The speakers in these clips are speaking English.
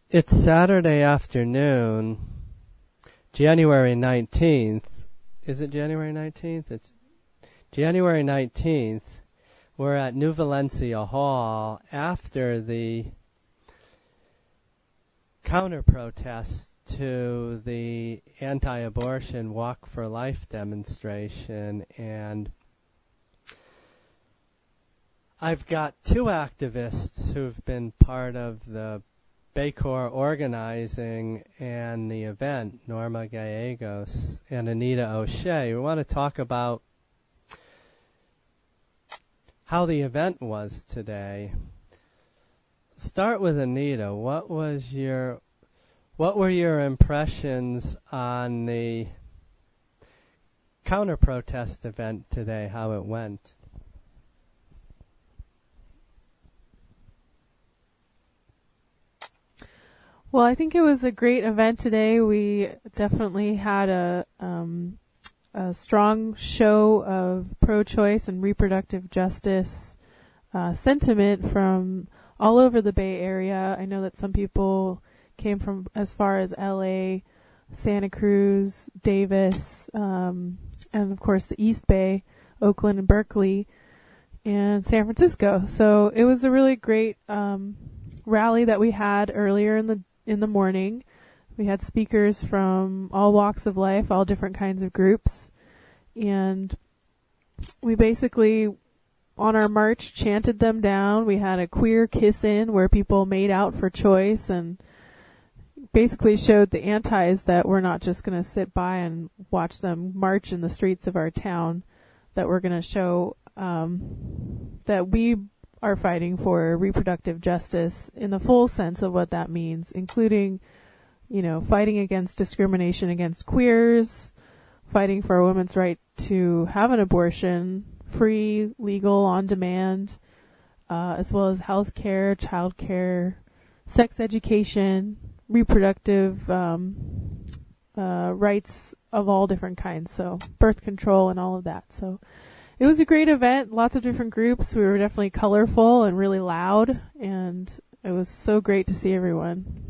It's Saturday afternoon, January 19th. Is it January 19th? It's January 19th. We're at New Valencia Hall after the counter-protest to the anti-abortion Walk for Life demonstration, and I've got two activists who've been part of the Baycor organizing and the event, Norma Gallegos and Anita O'Shea. We want to talk about how the event was today. Start with Anita. What were your impressions on the counter-protest event today, how it went? Well, I think it was a great event today. We definitely had a strong show of pro-choice and reproductive justice sentiment from all over the Bay Area. I know that some people came from as far as LA, Santa Cruz, Davis, and of course the East Bay, Oakland and Berkeley, and San Francisco. So it was a really great rally that we had earlier in the morning. We had speakers from all walks of life, all different kinds of groups, and we basically, on our march, chanted them down. We had a queer kiss-in where people made out for choice and basically showed the antis that we're not just going to sit by and watch them march in the streets of our town, that we're going to show that we are fighting for reproductive justice in the full sense of what that means, including, fighting against discrimination against queers, fighting for a woman's right to have an abortion, free, legal, on demand, as well as health care, child care, sex education, reproductive rights of all different kinds, so birth control and all of that. So it was a great event, lots of different groups. We were definitely colorful and really loud, and it was so great to see everyone.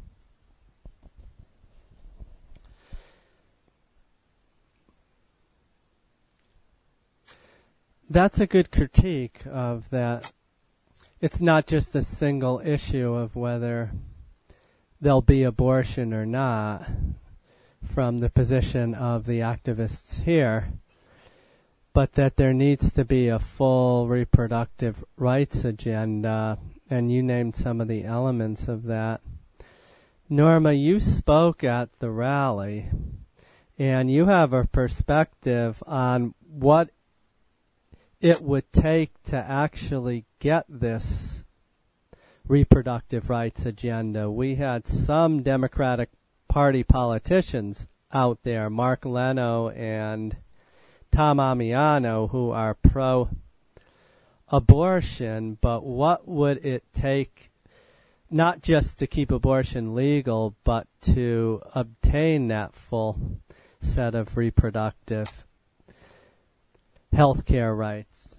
That's a good critique of that. It's not just a single issue of whether there'll be abortion or not from the position of the activists here, but that there needs to be a full reproductive rights agenda, and you named some of the elements of that. Norma, you spoke at the rally, and you have a perspective on what it would take to actually get this reproductive rights agenda. We had some Democratic Party politicians out there, Mark Leno and Tom Amiano, who are pro-abortion, but what would it take not just to keep abortion legal, but to obtain that full set of reproductive health care rights?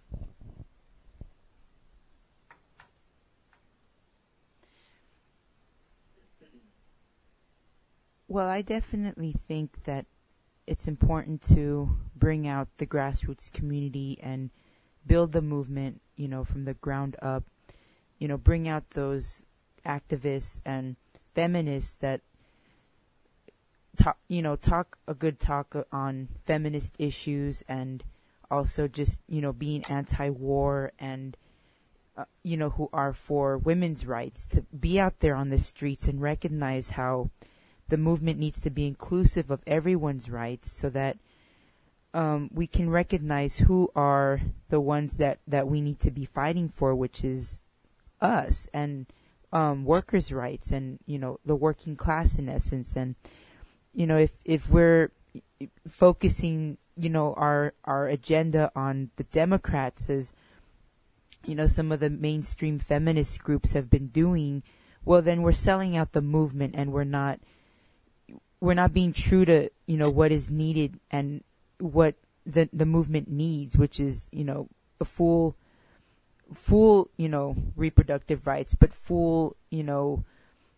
Well, I definitely think that it's important to bring out the grassroots community and build the movement, from the ground up, bring out those activists and feminists that talk a good talk on feminist issues, and also just, being anti-war and, who are for women's rights, to be out there on the streets and recognize how the movement needs to be inclusive of everyone's rights, so that we can recognize who are the ones that we need to be fighting for, which is us, and workers' rights, and, the working class in essence. And, if we're focusing, our agenda on the Democrats, as, some of the mainstream feminist groups have been doing, well, then we're selling out the movement, and we're not being true to, what is needed and what the movement needs, which is, a full, reproductive rights, but full,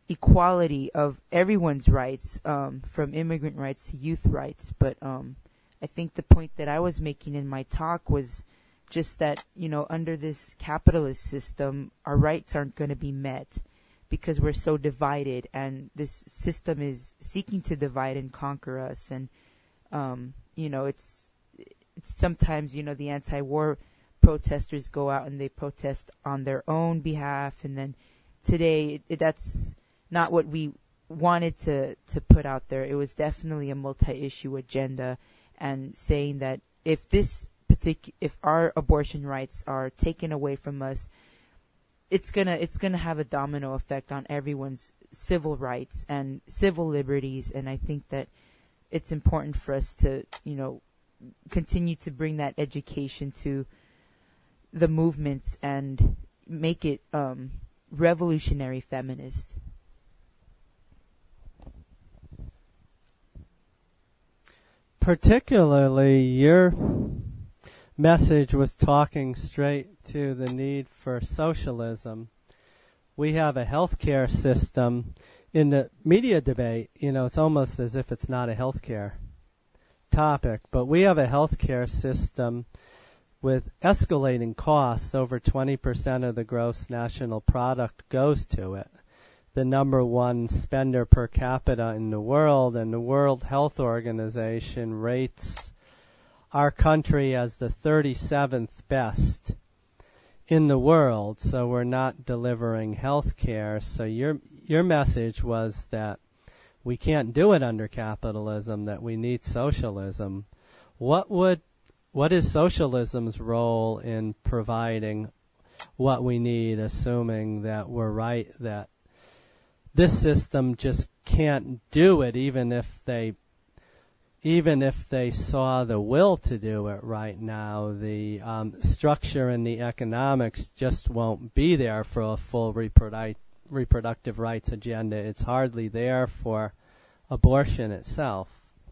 equality of everyone's rights, from immigrant rights to youth rights. But I think the point that I was making in my talk was just that, under this capitalist system, our rights aren't going to be met because we're so divided, and this system is seeking to divide and conquer us. And, it's sometimes, the anti-war protesters go out and they protest on their own behalf. And then today, that's not what we wanted to put out there. It was definitely a multi-issue agenda, and saying that if our abortion rights are taken away from us, it's gonna have a domino effect on everyone's civil rights and civil liberties. And I think that it's important for us to, continue to bring that education to the movements and make it revolutionary feminist. Particularly, your message was talking straight to the need for socialism. We have a healthcare system. In the media debate, it's almost as if it's not a healthcare topic, but we have a healthcare system with escalating costs. Over 20% of the gross national product goes to it. The number one spender per capita in the world, and the World Health Organization rates our country as the 37th best in the world. So we're not delivering health care. So your message was that we can't do it under capitalism, that we need socialism. What is socialism's role in providing what we need, assuming that we're right, that this system just can't do it, even if they saw the will to do it right now? The structure and the economics just won't be there for a full reproductive rights agenda. It's hardly there for abortion itself.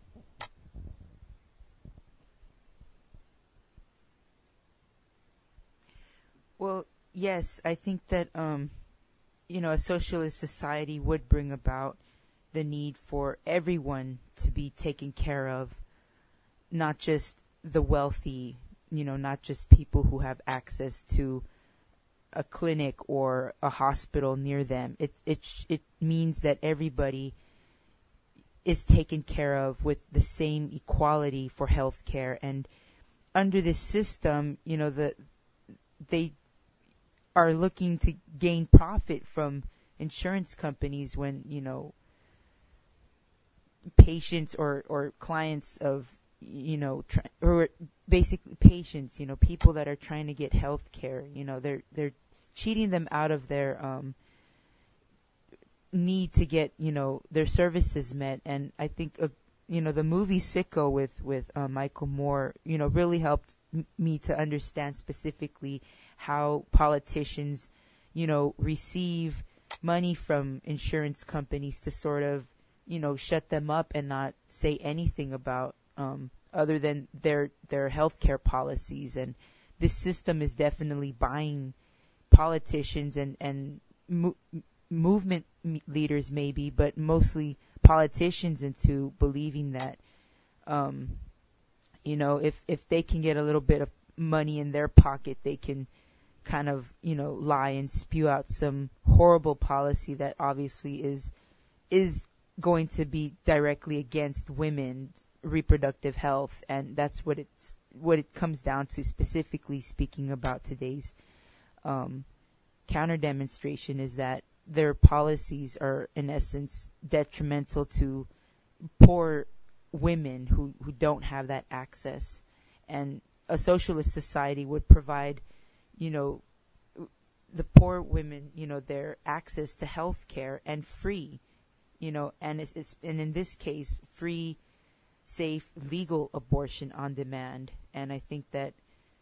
Well, yes, I think that a socialist society would bring about the need for everyone to be taken care of, not just the wealthy, not just people who have access to a clinic or a hospital near them. It means that everybody is taken care of with the same equality for health care. And under this system, they are looking to gain profit from insurance companies when, patients or clients of, or basically patients, people that are trying to get health care, they're cheating them out of their need to get, their services met. And I think, the movie Sicko with Michael Moore, really helped me to understand specifically how politicians, receive money from insurance companies to sort of, shut them up and not say anything about other than their healthcare policies. And this system is definitely buying politicians and movement leaders, maybe, but mostly politicians, into believing that, if they can get a little bit of money in their pocket, they can kind of, lie and spew out some horrible policy that obviously is going to be directly against women's reproductive health. And that's what it comes down to, specifically speaking about today's counter demonstration, is that their policies are in essence detrimental to poor women who don't have that access. And a socialist society would provide, the poor women, their access to health care, and free, and and in this case, free, safe, legal abortion on demand. And I think that,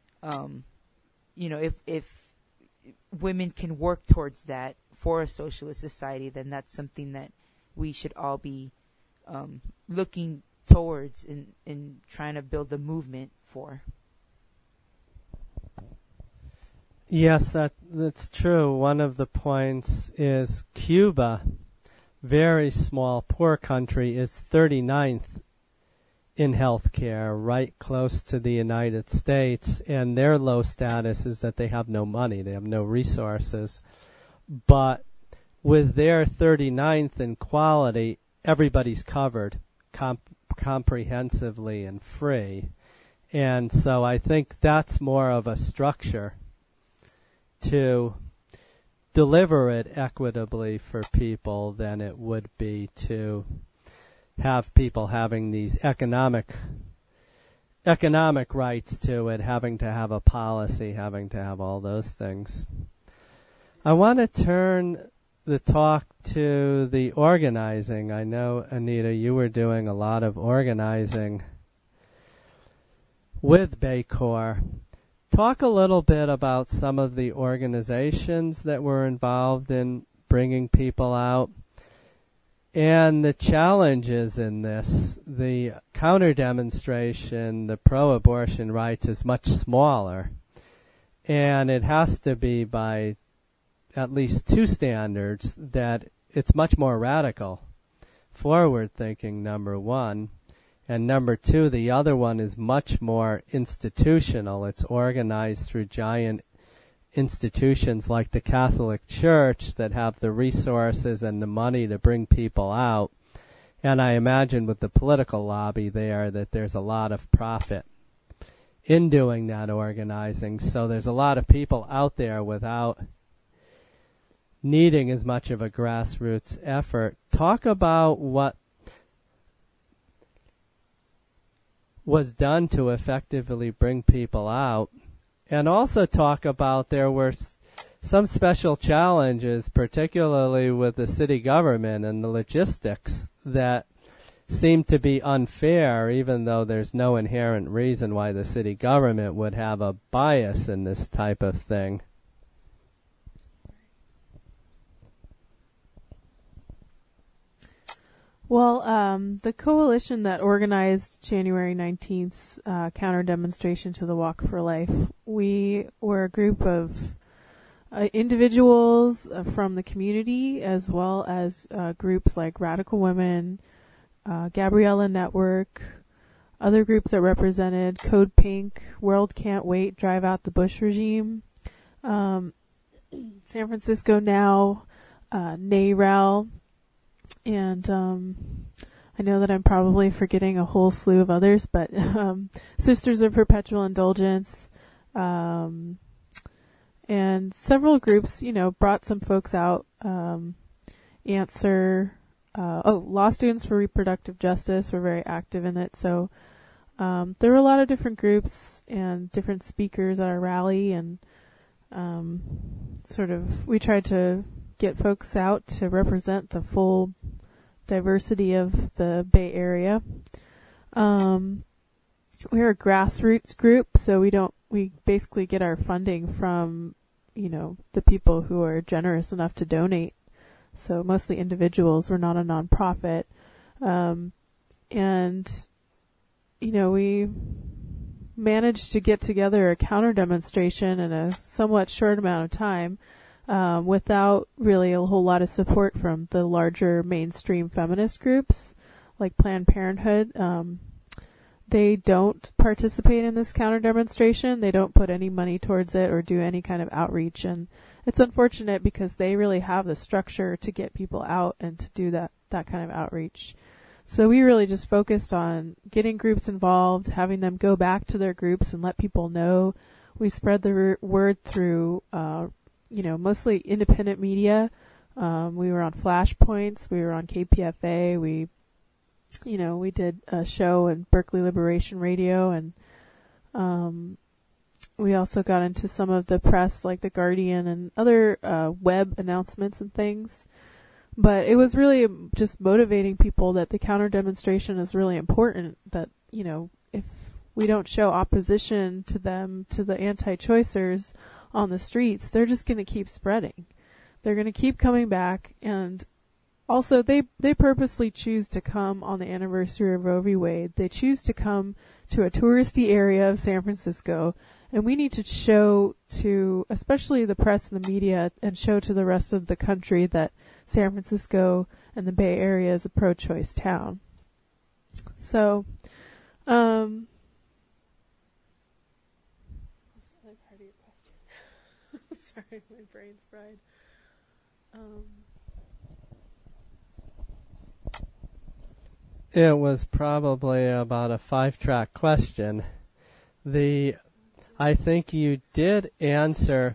if women can work towards that for a socialist society, then that's something that we should all be looking towards in trying to build a movement for. Yes, that's true. One of the points is Cuba very small, poor country is 39th in healthcare, right close to the United States, and their low status is that they have no money, they have no resources. But with their 39th in quality, everybody's covered comprehensively and free. And so I think that's more of a structure to deliver it equitably for people than it would be to have people having these economic rights to it, having to have a policy, having to have all those things. I want to turn the talk to the organizing. I know, Anita, you were doing a lot of organizing with BayCorps. Talk a little bit about some of the organizations that were involved in bringing people out and the challenges in this. The counter-demonstration, the pro-abortion rights, is much smaller, and it has to be by at least two standards, that it's much more radical, forward-thinking, number one, and number two, the other one is much more institutional. It's organized through giant institutions like the Catholic Church that have the resources and the money to bring people out. And I imagine with the political lobby there that there's a lot of profit in doing that organizing. So there's a lot of people out there without needing as much of a grassroots effort. Talk about what was done to effectively bring people out, and also talk about there were some special challenges, particularly with the city government and the logistics, that seem to be unfair, even though there's no inherent reason why the city government would have a bias in this type of thing. Well, the coalition that organized January 19th's counter-demonstration to the Walk for Life, we were a group of individuals from the community, as well as groups like Radical Women, Gabriella Network, other groups that represented Code Pink, World Can't Wait, Drive Out the Bush Regime, San Francisco Now, NARAL, and I know that I'm probably forgetting a whole slew of others, but Sisters of Perpetual Indulgence, and several groups, brought some folks out. Answer, Law Students for Reproductive Justice were very active in it. So there were a lot of different groups and different speakers at our rally, and we tried to get folks out to represent the full diversity of the Bay Area. We're a grassroots group, so we basically get our funding from, the people who are generous enough to donate. So mostly individuals. We're not a nonprofit. We managed to get together a counter demonstration in a somewhat short amount of time, without really a whole lot of support from the larger mainstream feminist groups like Planned Parenthood. They don't participate in this counter demonstration. They don't put any money towards it or do any kind of outreach, and it's unfortunate because they really have the structure to get people out and to do that kind of outreach. So we really just focused on getting groups involved, having them go back to their groups and let people know. We spread the word through mostly independent media. We were on Flashpoints. We were on KPFA. We did a show in Berkeley Liberation Radio, and we also got into some of the press, like The Guardian and other web announcements and things. But it was really just motivating people that the counter demonstration is really important, that, if we don't show opposition to them, to the anti-choicers on the streets, they're just going to keep spreading. They're going to keep coming back, and also they purposely choose to come on the anniversary of Roe v. Wade. They choose to come to a touristy area of San Francisco, and we need to show to, especially the press and the media, and show to the rest of the country that San Francisco and the Bay Area is a pro-choice town. So, what's the other part of your question? Sorry, my brain's fried. It was probably about a 5-track question. I think you did answer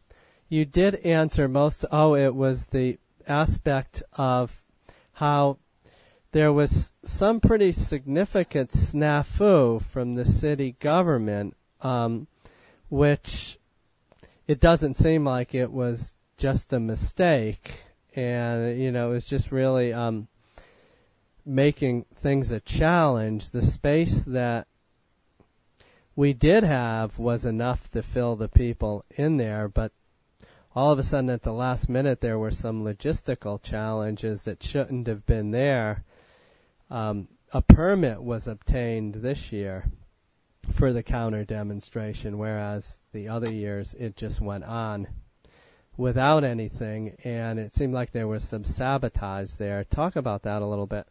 most. It was the aspect of how there was some pretty significant snafu from the city government, which it doesn't seem like it was just a mistake, and it was just really making things a challenge. The space that we did have was enough to fill the people in there, but all of a sudden at the last minute there were some logistical challenges that shouldn't have been there. A permit was obtained this year for the counter demonstration, whereas the other years it just went on without anything, and it seemed like there was some sabotage there. Talk about that a little bit.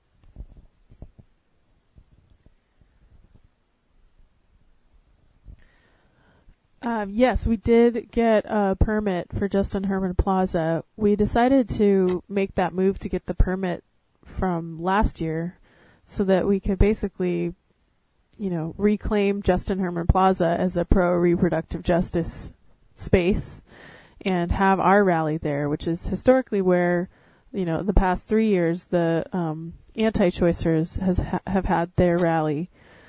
Yes, we did get a permit for Justin Herman Plaza. We decided to make that move to get the permit from last year so that we could basically, reclaim Justin Herman Plaza as a pro-reproductive justice space and have our rally there, which is historically where, the past 3 years, the anti-choicers have had their rally.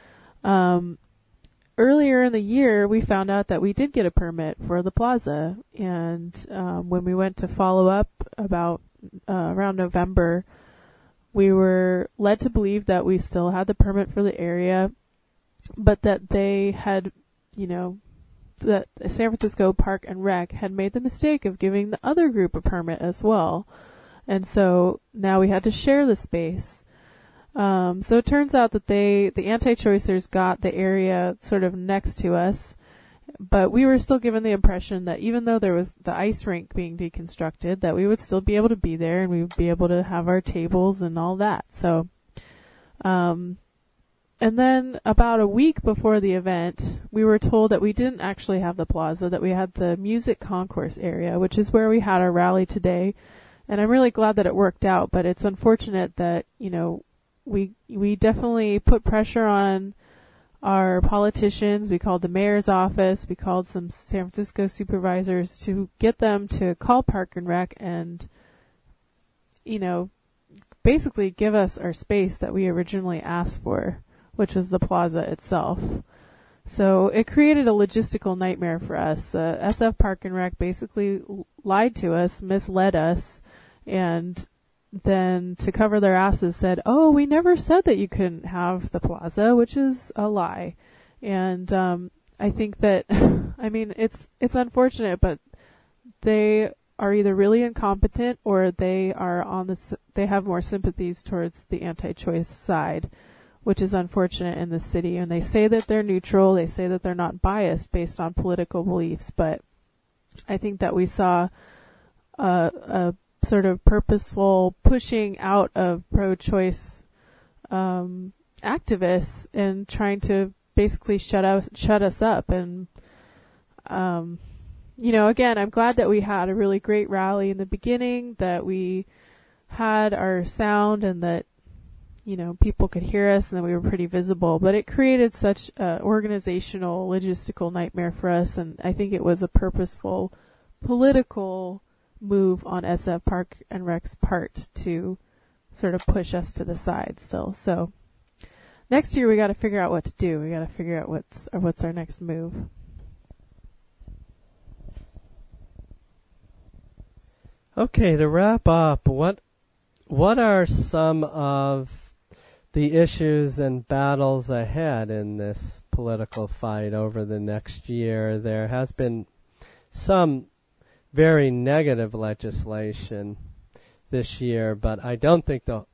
Earlier in the year, we found out that we did get a permit for the plaza, and when we went to follow up about around November, we were led to believe that we still had the permit for the area, but that they had, that San Francisco Park and Rec had made the mistake of giving the other group a permit as well, and so now we had to share the space. So it turns out that the anti-choicers got the area sort of next to us, but we were still given the impression that even though there was the ice rink being deconstructed, that we would still be able to be there and we would be able to have our tables and all that. So, and then about a week before the event, we were told that we didn't actually have the plaza, that we had the music concourse area, which is where we had our rally today. And I'm really glad that it worked out, but it's unfortunate that, we definitely put pressure on our politicians. We called the mayor's office. We called some San Francisco supervisors to get them to call Park and Rec and, basically give us our space that we originally asked for, which was the plaza itself. So it created a logistical nightmare for us. SF Park and Rec basically lied to us, misled us, and then to cover their asses said, we never said that you couldn't have the plaza, which is a lie. And I think that, it's unfortunate, but they are either really incompetent or they are they have more sympathies towards the anti-choice side, which is unfortunate in the city. And they say that they're neutral, they say that they're not biased based on political beliefs, but I think that we saw a sort of purposeful pushing out of pro-choice activists and trying to basically shut us up. And again, I'm glad that we had a really great rally in the beginning, that we had our sound and that people could hear us and that we were pretty visible, but it created such a organizational logistical nightmare for us, and I think it was a purposeful political move on SF Park and Rec's part to sort of push us to the side still. So next year we got to figure out what to do. We got to figure out what's our next move. Okay, to wrap up, what are some of the issues and battles ahead in this political fight over the next year? There has been some very negative legislation this year, but I don't think the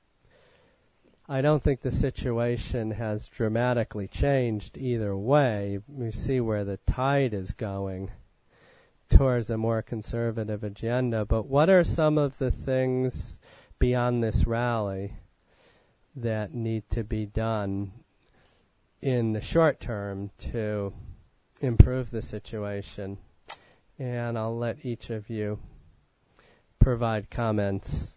situation has dramatically changed either way. We see where the tide is going towards a more conservative agenda. But what are some of the things, beyond this rally that need to be done in the short term to improve the situation. And I'll let each of you provide comments.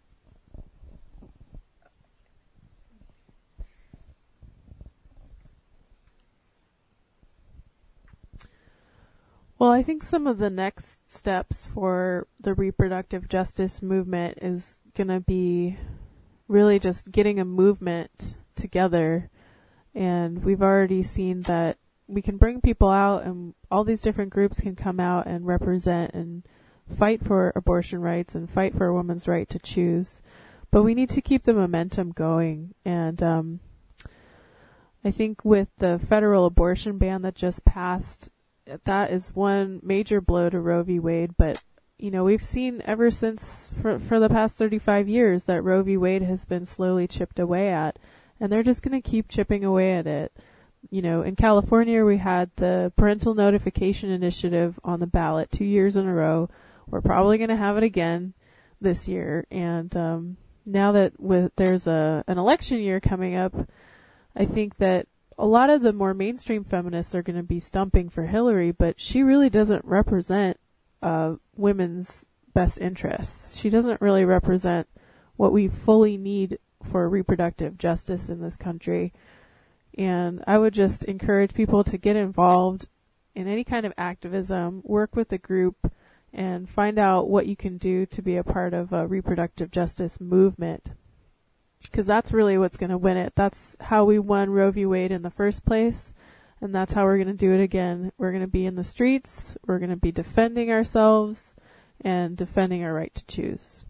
Well, I think some of the next steps for the reproductive justice movement is going to be really just getting a movement together. And we've already seen that we can bring people out, and all these different groups can come out and represent and fight for abortion rights and fight for a woman's right to choose. But we need to keep the momentum going. And I think with the federal abortion ban that just passed, that is one major blow to Roe v. Wade. But, you know, we've seen ever since for the past 35 years that Roe v. Wade has been slowly chipped away at, and they're just going to keep chipping away at it. You know, in California, we had the parental notification initiative on the ballot 2 years in a row. We're probably going to have it again this year. And now that there's an election year coming up, I think that a lot of the more mainstream feminists are going to be stumping for Hillary, but she really doesn't represent women's best interests. She doesn't really represent what we fully need for reproductive justice in this country. And I would just encourage people to get involved in any kind of activism, work with the group, and find out what you can do to be a part of a reproductive justice movement. Because that's really what's going to win it. That's how we won Roe v. Wade in the first place, and that's how we're going to do it again. We're going to be in the streets, we're going to be defending ourselves, and defending our right to choose.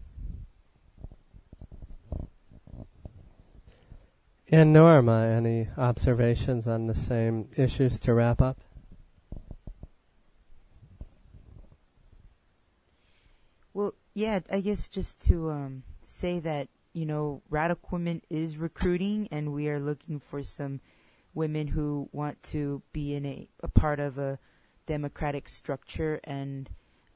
And Norma, any observations on the same issues to wrap up? Well, yeah, I guess just to say that, you know, Radical Women is recruiting, and we are looking for some women who want to be in a part of a democratic structure and,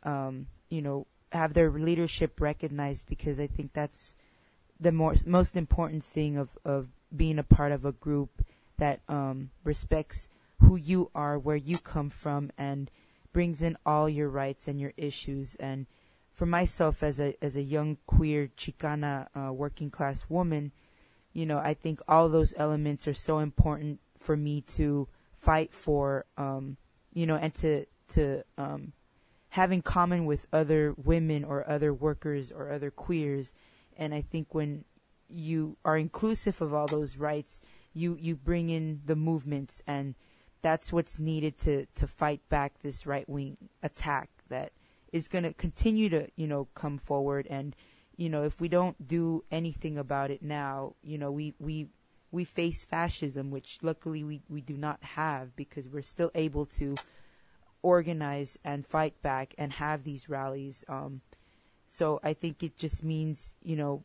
you know, have their leadership recognized, because I think that's the most important thing of being a part of a group that respects who you are, where you come from, and brings in all your rights and your issues. And for myself, as a young queer Chicana working class woman, you know, I think all those elements are so important for me to fight for, you know, and to have in common with other women or other workers or other queers. And I think when you are inclusive of all those rights, you bring in the movements, and that's what's needed to fight back this right-wing attack that is going to continue to, you know, come forward. And, you know, if we don't do anything about it now, you know, we face fascism, which luckily we do not have, because we're still able to organize and fight back and have these rallies. So I think it just means, you know,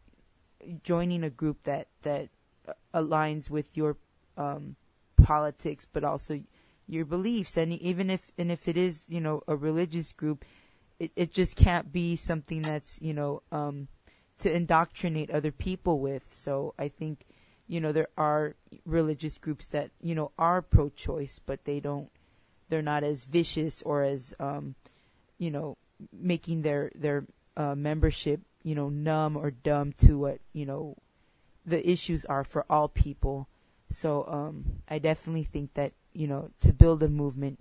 joining a group that aligns with your politics, but also your beliefs. And even if it is, you know, a religious group, it just can't be something that's, you know, to indoctrinate other people with. So I think, you know, there are religious groups that, you know, are pro-choice, but they're not as vicious or as, you know, making their membership, you know, numb or dumb to what, you know, the issues are for all people. So I definitely think that, you know, to build a movement,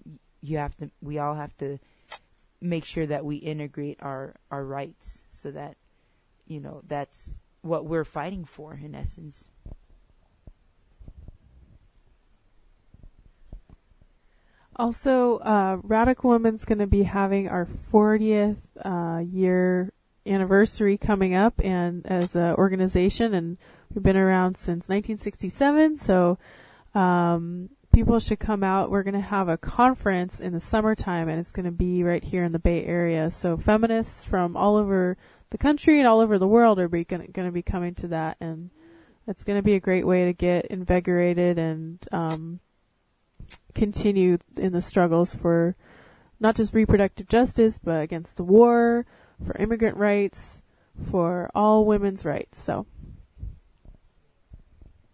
we all have to make sure that we integrate our rights, so that, you know, that's what we're fighting for in essence. Also, Radical Women's going to be having our 40th year anniversary coming up, and as an organization, and we've been around since 1967, so people should come out. We're going to have a conference in the summertime, and it's going to be right here in the Bay Area. So feminists from all over the country and all over the world are going to be coming to that, and it's going to be a great way to get invigorated and continue in the struggles for not just reproductive justice, but against the war, for immigrant rights, for all women's rights. So.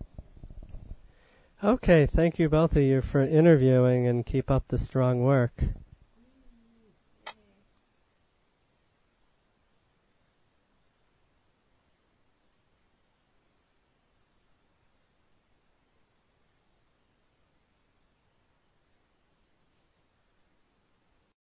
Okay, thank you both of you for interviewing, and keep up the strong work.